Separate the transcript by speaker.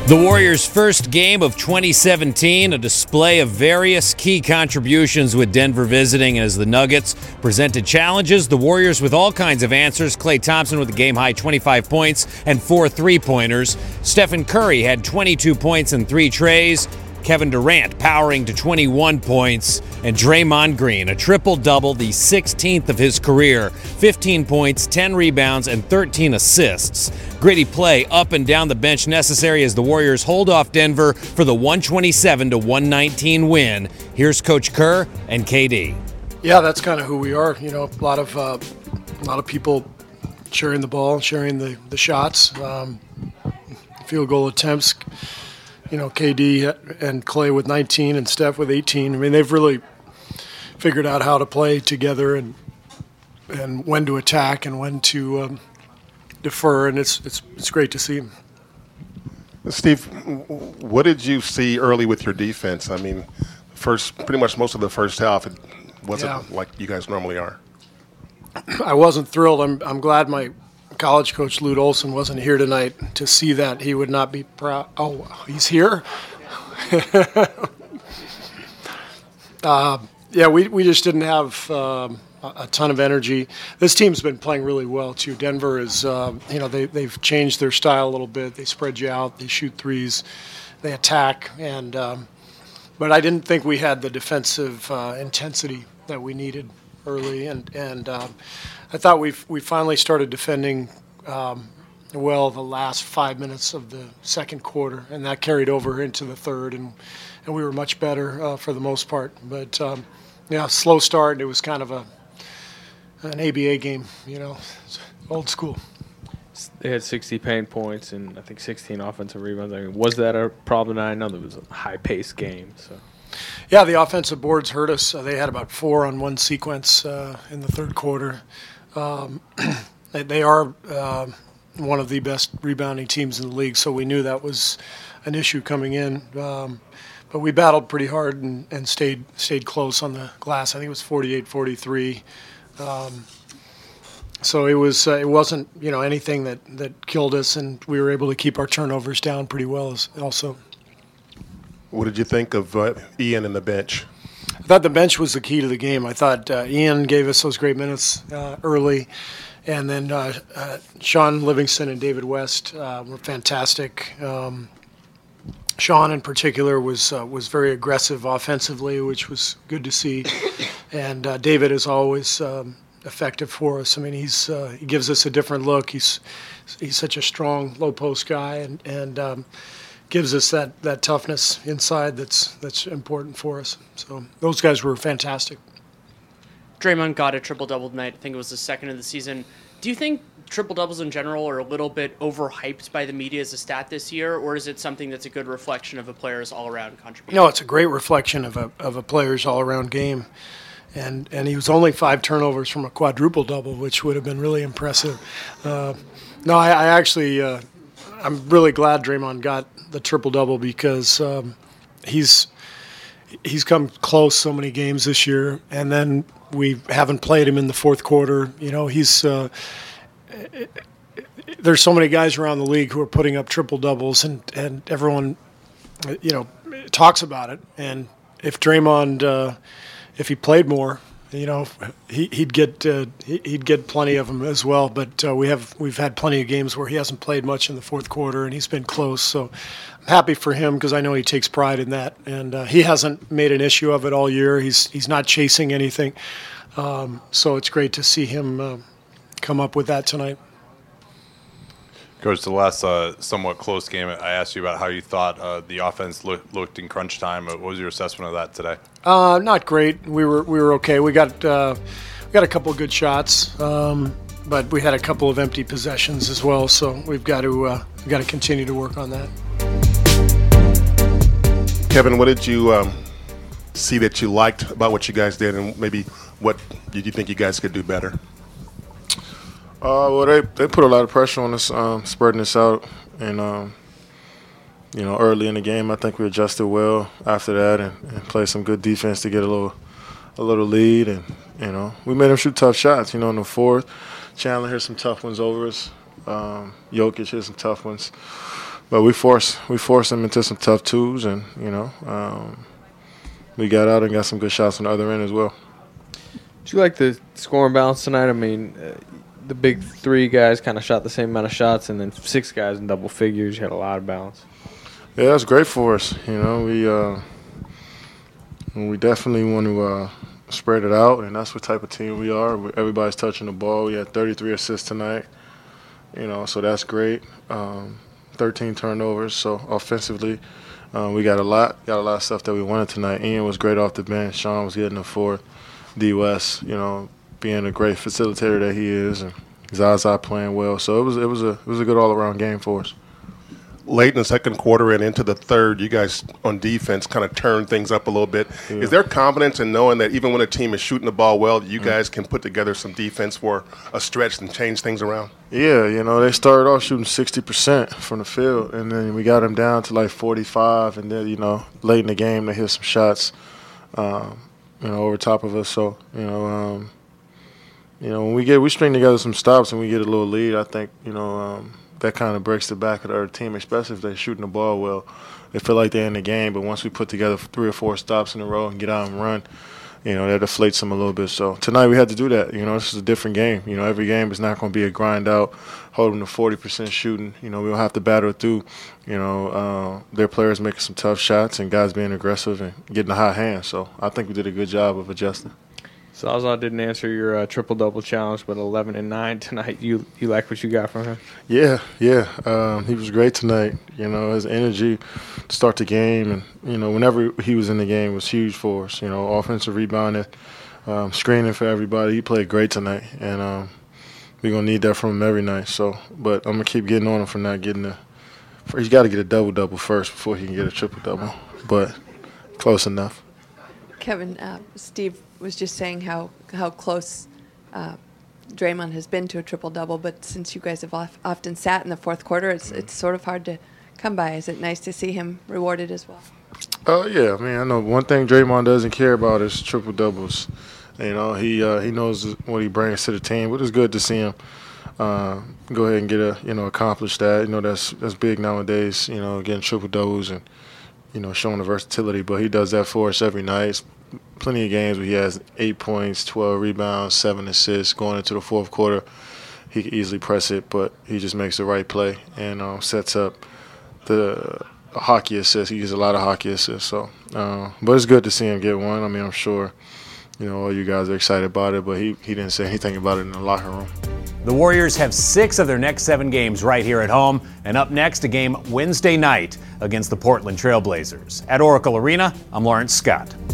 Speaker 1: The Warriors' first game of 2017, a display of various key contributions with Denver visiting as the Nuggets presented challenges. The Warriors with all kinds of answers. Klay Thompson with a game-high 25 points and 4 three-pointers. Stephen Curry had 22 points and 3 trays. Kevin Durant powering to 21 points, and Draymond Green, a triple-double, the 16th of his career, 15 points, 10 rebounds, and 13 assists. Gritty play up and down the bench necessary as the Warriors hold off Denver for the 127-119 win. Here's Coach Kerr and KD.
Speaker 2: Yeah, that's kind of who we are. You know, a lot of people sharing the ball, sharing the shots, field goal attempts. You know, KD and Klay with 19 and Steph with 18. I mean, they've really figured out how to play together and when to attack and when to defer, and it's great to see.
Speaker 3: Steve, what did you see early with your defense? I mean, pretty much most of the first half, it wasn't like you guys normally are.
Speaker 2: I wasn't thrilled. I'm glad my college coach Lute Olson wasn't here tonight to see that. He would not be proud. Oh, he's here? We just didn't have a ton of energy. This team's been playing really well too. Denver is, they've changed their style a little bit. They spread you out. They shoot threes. They attack. But I didn't think we had the defensive intensity that we needed early, and I thought we finally started defending well the last 5 minutes of the second quarter, and that carried over into the third, and we were much better for the most part. But slow start, and it was kind of an ABA game, old school.
Speaker 4: They had 60 paint points and I think 16 offensive rebounds. I mean, was that a problem? I know it was a high-paced game, so.
Speaker 2: Yeah, the offensive boards hurt us. They had about 4 on one sequence in the third quarter. They are one of the best rebounding teams in the league, so we knew that was an issue coming in. But we battled pretty hard and stayed close on the glass. I think it was 48-43. So it wasn't anything that killed us, and we were able to keep our turnovers down pretty well also.
Speaker 3: What did you think of Ian and the bench?
Speaker 2: I thought the bench was the key to the game. I thought Ian gave us those great minutes early, and then Sean Livingston and David West were fantastic. Sean in particular was very aggressive offensively, which was good to see, and David is always effective for us. I mean, he gives us a different look. He's such a strong low post guy, and gives us that toughness inside that's important for us. So those guys were fantastic.
Speaker 5: Draymond got a triple-double tonight. I think it was the second of the season. Do you think triple-doubles in general are a little bit overhyped by the media as a stat this year, or is it something that's a good reflection of a player's all-around contribution?
Speaker 2: No, it's a great reflection of a player's all-around game. And he was only 5 turnovers from a quadruple-double, which would have been really impressive. I actually I'm really glad Draymond got the triple-double because he's come close so many games this year, and then we haven't played him in the fourth quarter. There's so many guys around the league who are putting up triple-doubles, and everyone, talks about it. And if Draymond, if he played more, he'd get plenty of them as well. But we've had plenty of games where he hasn't played much in the fourth quarter, and he's been close. So I'm happy for him because I know he takes pride in that, and he hasn't made an issue of it all year. He's not chasing anything, so it's great to see him come up with that tonight.
Speaker 6: Coach, the last somewhat close game, I asked you about how you thought the offense looked in crunch time. What was your assessment of that today?
Speaker 2: Not great. We were okay. We got a couple of good shots, but we had a couple of empty possessions as well. So we've got to continue to work on that.
Speaker 3: Kevin, what did you see that you liked about what you guys did, and maybe what did you think you guys could do better?
Speaker 7: Well, they put a lot of pressure on us, spreading us out, and early in the game, I think we adjusted well after that and played some good defense to get a little lead, and we made them shoot tough shots. In the fourth, Chandler hit some tough ones over us. Jokic hit some tough ones. but we forced them into some tough twos, and we got out and got some good shots on the other end as well.
Speaker 4: Did you like the scoring balance tonight? I mean, the big three guys kind of shot the same amount of shots, and then 6 guys in double figures. You had a lot of balance.
Speaker 7: Yeah, that's great for us. We definitely want to spread it out, and that's what type of team we are. Everybody's touching the ball. We had 33 assists tonight, so that's great. 13 turnovers. So offensively, we got a lot of stuff that we wanted tonight. Ian was great off the bench. Sean was getting the fourth. D. West, being a great facilitator that he is, and Zaza playing well. So it was a good all-around game for us.
Speaker 3: Late in the second quarter and into the third, you guys on defense kind of turned things up a little bit. Yeah. Is there confidence in knowing that even when a team is shooting the ball well, you guys can put together some defense for a stretch and change things around?
Speaker 7: Yeah, they started off shooting 60% from the field, and then we got them down to like 45, and then, late in the game they hit some shots. Over top of us. So, when we string together some stops and we get a little lead, I think, that kind of breaks the back of the other team, especially if they're shooting the ball well. They feel like they're in the game, but once we put together 3 or 4 stops in a row and get out and run, that deflates them a little bit. So tonight we had to do that. This is a different game. Every game is not going to be a grind out, hold them to 40% shooting. We'll have to battle through, their players making some tough shots and guys being aggressive and getting a hot hand. So I think we did a good job of adjusting.
Speaker 4: Zaza didn't answer your triple-double challenge, but 11 and 9 tonight. You like what you got from him?
Speaker 7: Yeah. He was great tonight. His energy to start the game, and whenever he was in the game was huge for us. Offensive rebounding, screening for everybody. He played great tonight, and we're gonna need that from him every night. So, but I'm gonna keep getting on him for not getting he's got to get a double-double first before he can get a triple-double, but close enough.
Speaker 8: Kevin, Steve was just saying how close Draymond has been to a triple-double, but since you guys have often sat in the fourth quarter, it's sort of hard to come by. Is it nice to see him rewarded as well?
Speaker 7: Yeah. I mean, I know one thing Draymond doesn't care about is triple-doubles. He knows what he brings to the team, but it's good to see him go ahead and get accomplish that. That's big nowadays, getting triple-doubles and, showing the versatility. But he does that for us every night. Plenty of games where he has 8 points, 12 rebounds, 7 assists. Going into the fourth quarter, he can easily press it, but he just makes the right play and sets up the hockey assist. He uses a lot of hockey assists. So, but it's good to see him get one. I mean, I'm sure, all you guys are excited about it, but he didn't say anything about it in the locker room.
Speaker 1: The Warriors have 6 of their next 7 games right here at home, and up next, a game Wednesday night against the Portland Trail Blazers. At Oracle Arena, I'm Lawrence Scott.